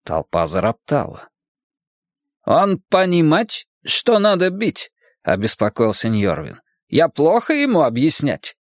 Толпа зароптала. «Он понимать, что надо бить?» — обеспокоился Ньорвин. «Я плохо ему объяснять?»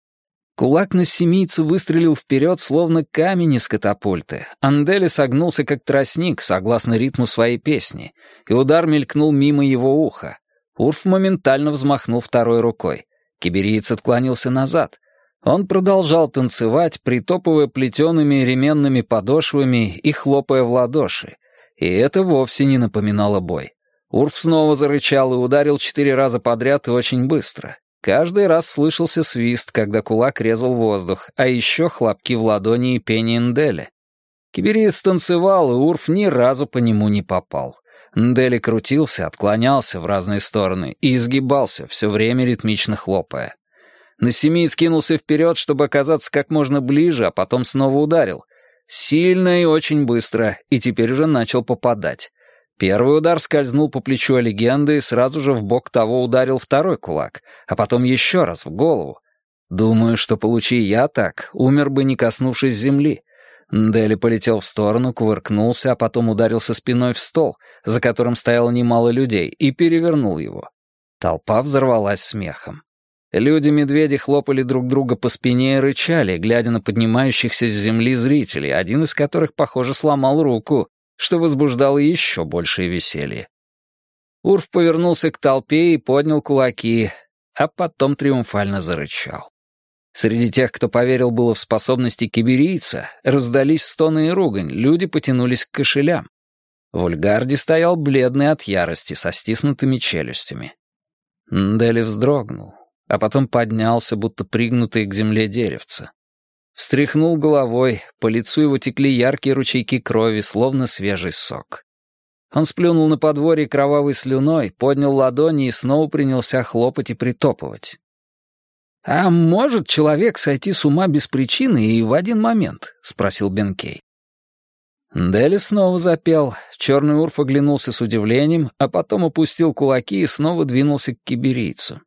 Кулак нассемийца выстрелил вперед, словно камень из катапульты. Андели согнулся, как тростник, согласно ритму своей песни, и удар мелькнул мимо его уха. Урф моментально взмахнул второй рукой. Кибериец отклонился назад. Он продолжал танцевать, притопывая плетеными ременными подошвами и хлопая в ладоши. И это вовсе не напоминало бой. Урф снова зарычал и ударил 4 раза подряд и очень быстро. Каждый раз слышался свист, когда кулак резал воздух, а еще хлопки в ладони и пение Ндели. Кибериец танцевал, и Урф ни разу по нему не попал. Ндели крутился, отклонялся в разные стороны и изгибался, все время ритмично хлопая. Нассемиец кинулся вперед, чтобы оказаться как можно ближе, а потом снова ударил. Сильно и очень быстро, и теперь уже начал попадать. Первый удар скользнул по плечу легенды, и сразу же в бок того ударил второй кулак, а потом еще раз в голову. Думаю, что получи я так, умер бы, не коснувшись земли. Ндели полетел в сторону, кувыркнулся, а потом ударился спиной в стол, за которым стояло немало людей, и перевернул его. Толпа взорвалась смехом. Люди-медведи хлопали друг друга по спине и рычали, глядя на поднимающихся с земли зрителей, один из которых, похоже, сломал руку, что возбуждало еще большее веселье. Урф повернулся к толпе и поднял кулаки, а потом триумфально зарычал. Среди тех, кто поверил было в способности киберийца, раздались стоны и ругань, люди потянулись к кошелям. Вульгарди стоял бледный от ярости, со стиснутыми челюстями. Ндели вздрогнул, а потом поднялся, будто пригнутый к земле деревце. Встряхнул головой, по лицу его текли яркие ручейки крови, словно свежий сок. Он сплюнул на подворье кровавой слюной, поднял ладони и снова принялся хлопать и притопывать. «А может человек сойти с ума без причины и в один момент?» — спросил Бенкей. Ндели снова запел, черный Урф оглянулся с удивлением, а потом опустил кулаки и снова двинулся к киберийцу.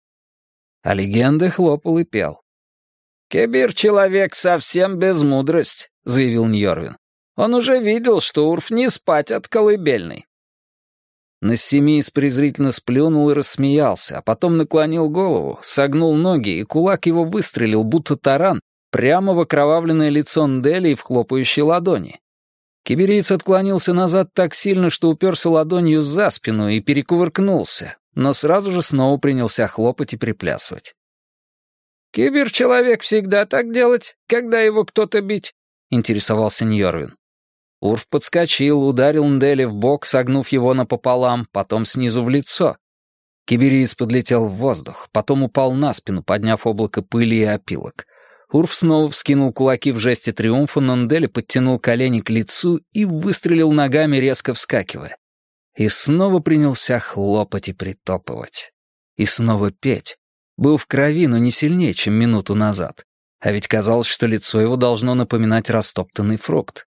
А легенда хлопал и пел. «Кибер-человек совсем безмудрость», — заявил Ньорвин. «Он уже видел, что Урф не спать от колыбельной». Нассемиец презрительно сплюнул и рассмеялся, а потом наклонил голову, согнул ноги, и кулак его выстрелил, будто таран, прямо в окровавленное лицо Ндели и в хлопающие ладони. Кибериец отклонился назад так сильно, что уперся ладонью за спину и перекувыркнулся, но сразу же снова принялся хлопать и приплясывать. «Кибер-человек всегда так делать, когда его кто-то бить?» — интересовался Ньорвин. Урф подскочил, ударил Ндели в бок, согнув его напополам, потом снизу в лицо. Кибериец подлетел в воздух, потом упал на спину, подняв облако пыли и опилок. Урф снова вскинул кулаки в жесте триумфа, но Ндели подтянул колени к лицу и выстрелил ногами, резко вскакивая. И снова принялся хлопать и притопывать. И снова петь. Был в крови, но не сильнее, чем минуту назад. А ведь казалось, что лицо его должно напоминать растоптанный фрукт.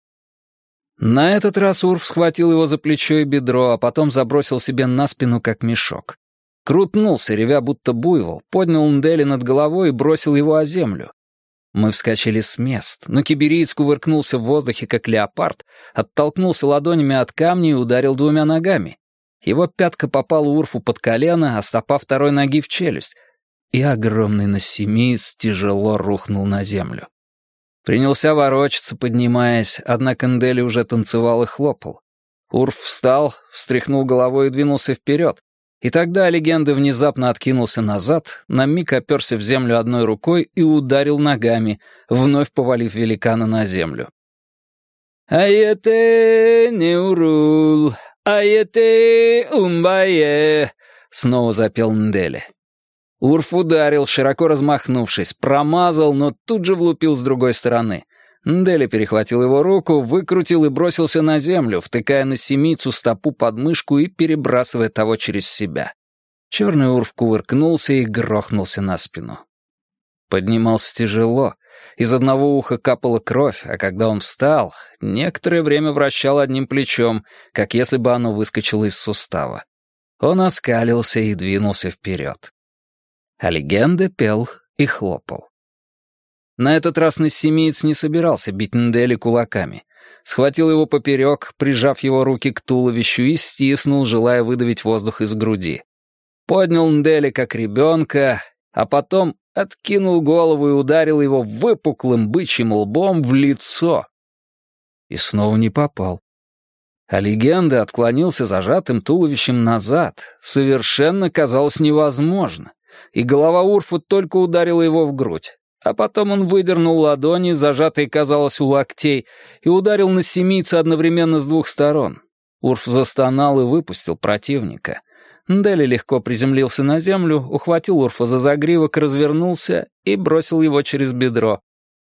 На этот раз Урф схватил его за плечо и бедро, а потом забросил себе на спину, как мешок. Крутнулся, ревя будто буйвол, поднял Ндели над головой и бросил его о землю. Мы вскочили с мест, но кибериец кувыркнулся в воздухе, как леопард, оттолкнулся ладонями от камня и ударил 2 ногами. Его пятка попала Урфу под колено, а стопа второй ноги в челюсть, и огромный нассемиец тяжело рухнул на землю. Принялся ворочаться, поднимаясь, однако Ндели уже танцевал и хлопал. Урф встал, встряхнул головой и двинулся вперед. И тогда легенда внезапно откинулся назад, на миг оперся в землю одной рукой и ударил ногами, вновь повалив великана на землю. «Айете неурул, айете умбае», — снова запел Ндели. Урф ударил, широко размахнувшись, промазал, но тут же влупил с другой стороны. Ндели перехватил его руку, выкрутил и бросился на землю, втыкая нассемийцу стопу под мышку и перебрасывая того через себя. Черный Урф кувыркнулся и грохнулся на спину. Поднимался тяжело, из одного уха капала кровь, а когда он встал, некоторое время вращал одним плечом, как если бы оно выскочило из сустава. Он оскалился и двинулся вперед. А легенда пел и хлопал. На этот раз нассемиец не собирался бить Ндели кулаками. схватил его поперек, прижав его руки к туловищу и стиснул, желая выдавить воздух из груди. Поднял Нделя как ребенка, а потом откинул голову и ударил его выпуклым бычьим лбом в лицо. И снова не попал. А легенда отклонился зажатым туловищем назад. Совершенно казалось невозможно. И голова Урфа только ударила его в грудь. А потом он выдернул ладони, зажатые, казалось, у локтей, и ударил Насимийца одновременно с двух сторон. Урф застонал и выпустил противника. Ndeli легко приземлился на землю, ухватил Урфа за загривок, развернулся и бросил его через бедро.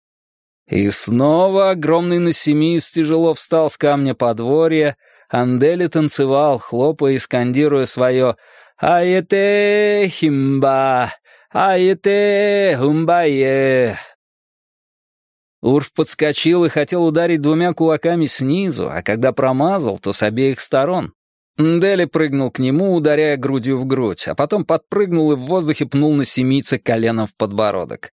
И снова огромный Насимиец тяжело встал с камня подворья, а Ndeli танцевал, хлопая и скандируя свое «Аете химба! Аете хумбае!». Урф подскочил и хотел ударить двумя кулаками снизу, а когда промазал, то с обеих сторон. Ndeli прыгнул к нему, ударяя грудью в грудь, а потом подпрыгнул и в воздухе пнул Насимийца коленом в подбородок.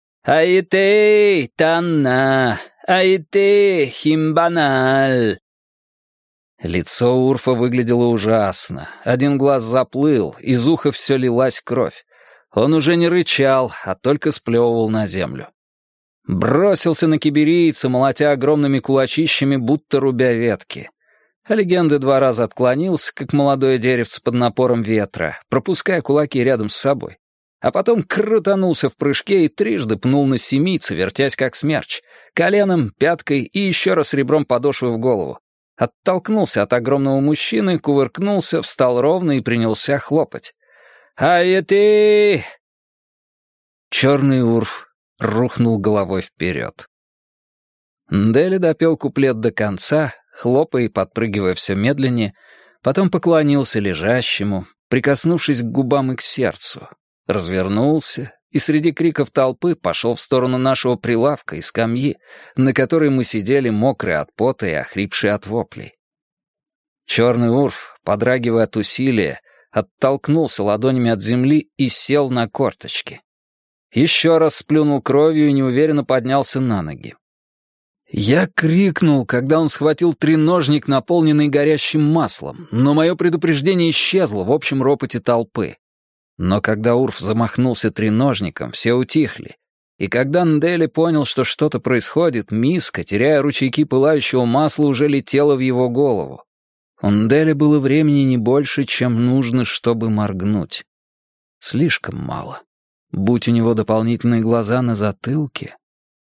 «Аите танна! Аите химбаналь!». Лицо Урфа выглядело ужасно. Один глаз заплыл, из уха все лилась кровь. Он уже не рычал, а только сплевывал на землю. Бросился на киберийца, молотя огромными кулачищами, будто рубя ветки. А легенда 2 раза отклонился, как молодое деревце под напором ветра, пропуская кулаки рядом с собой. А потом крутанулся в прыжке и трижды пнул Насимийца, вертясь как смерч, коленом, пяткой и еще раз ребром подошвы в голову. Оттолкнулся от огромного мужчины, кувыркнулся, встал ровно и принялся хлопать. «Ай-ты!» Черный Урф рухнул головой вперед. Ndeli допел куплет до конца, хлопая и подпрыгивая все медленнее, потом поклонился лежащему, прикоснувшись к губам и к сердцу, развернулся и среди криков толпы пошел в сторону нашего прилавка и скамьи, на которой мы сидели, мокрые от пота и охрипшие от воплей. Черный Урф, подрагивая от усилия, оттолкнулся ладонями от земли и сел на корточки. Еще раз сплюнул кровью и неуверенно поднялся на ноги. Я крикнул, когда он схватил треножник, наполненный горящим маслом, но мое предупреждение исчезло в общем ропоте толпы. Но когда Урф замахнулся треножником, все утихли. И когда Ndeli понял, что что-то происходит, миска, теряя ручейки пылающего масла, уже летела в его голову. У Ndeli было времени не больше, чем нужно, чтобы моргнуть. Слишком мало. Будь у него дополнительные глаза на затылке.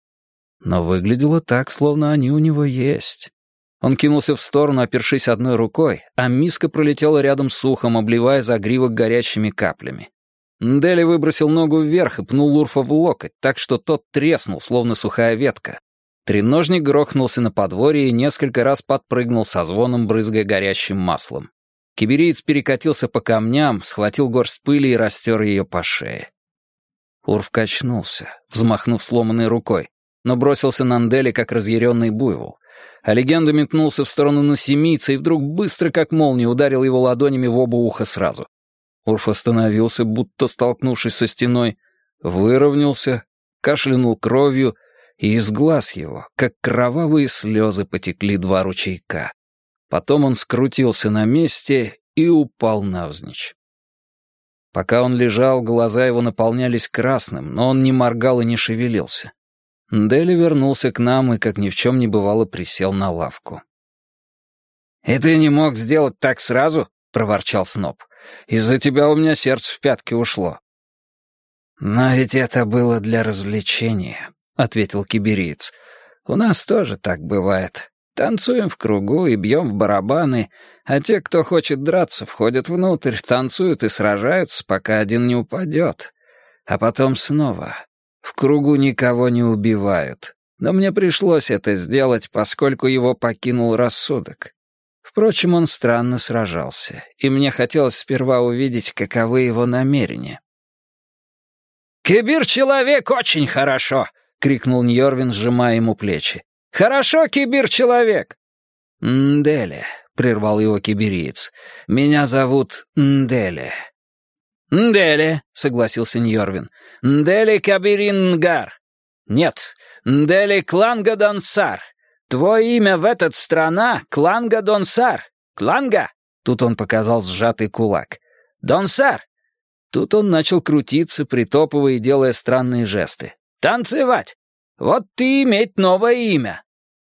Но выглядело так, словно они у него есть. Он кинулся в сторону, опершись одной рукой, а миска пролетела рядом с ухом, обливая загривок горячими каплями. Ndeli выбросил ногу вверх и пнул Урфа в локоть, так что тот треснул, словно сухая ветка. Треножник грохнулся на подворье и несколько раз подпрыгнул со звоном, брызгая горящим маслом. Кибериец перекатился по камням, схватил горсть пыли и растер ее по шее. Урф качнулся, взмахнув сломанной рукой, но бросился на Ndeli, как разъяренный буйвол. А легенда метнулся в сторону Насимийца и вдруг быстро, как молния, ударил его ладонями в оба уха сразу. Урф остановился, будто столкнувшись со стеной, выровнялся, кашлянул кровью, и из глаз его, как кровавые слезы, потекли 2 ручейка. Потом он скрутился на месте и упал навзничь. Пока он лежал, глаза его наполнялись красным, но он не моргал и не шевелился. Ndeli вернулся к нам и, как ни в чем не бывало, присел на лавку. «И ты не мог сделать так сразу?» — проворчал Сноб. «Из-за тебя у меня сердце в пятки ушло». «Но ведь это было для развлечения», — ответил кибериец. «У нас тоже так бывает. Танцуем в кругу и бьем в барабаны, а те, кто хочет драться, входят внутрь, танцуют и сражаются, пока один не упадет. А потом снова. В кругу никого не убивают. Но мне пришлось это сделать, поскольку его покинул рассудок. Впрочем, он странно сражался, и мне хотелось сперва увидеть, каковы его намерения». «Кибер-человек очень хорошо!» — крикнул Ньорвин, сжимая ему плечи. «Хорошо, кибер-человек!» «Ndeli», — прервал его кибериец. «Меня зовут Ndeli». «Ndeli», — согласился Ньорвин. «Ndeli Кабирин-Нгар». «Нет, Ndeli Кланга-Дансар. Твое имя в этот страна — Кланга Донсар. Кланга!» Тут он показал сжатый кулак. «Донсар!» Тут он начал крутиться, притопывая и делая странные жесты. «Танцевать! Вот ты иметь новое имя.